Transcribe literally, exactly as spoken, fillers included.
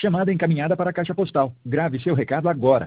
Chamada encaminhada para a caixa postal. Grave seu recado agora.